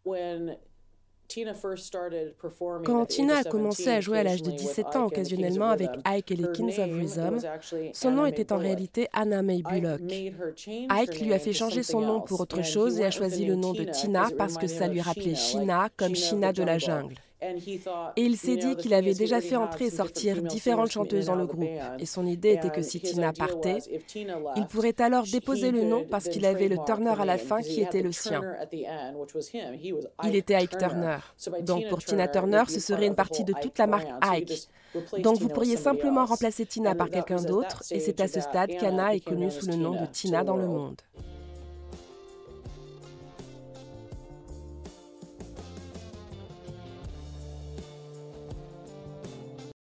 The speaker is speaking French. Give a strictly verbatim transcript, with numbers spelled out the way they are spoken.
Quand Tina a commencé à jouer à l'âge de dix-sept ans occasionnellement avec Ike et les Kings of Rhythm, son nom était en réalité Anna Mae Bullock. Ike lui a fait changer son nom pour autre chose et a choisi le nom de Tina parce que ça lui rappelait Sheena comme Sheena de la jungle. Et il s'est dit qu'il avait déjà fait entrer et sortir différentes chanteuses dans le groupe. Et son idée était que si Tina partait, il pourrait alors déposer le nom parce qu'il avait le Turner à la fin qui était le sien. Il était Ike Turner. Donc pour Tina Turner, ce serait une partie de toute la marque Ike. Donc vous pourriez simplement remplacer Tina par quelqu'un d'autre et c'est à ce stade qu'Anna est connue sous le nom de Tina dans le monde.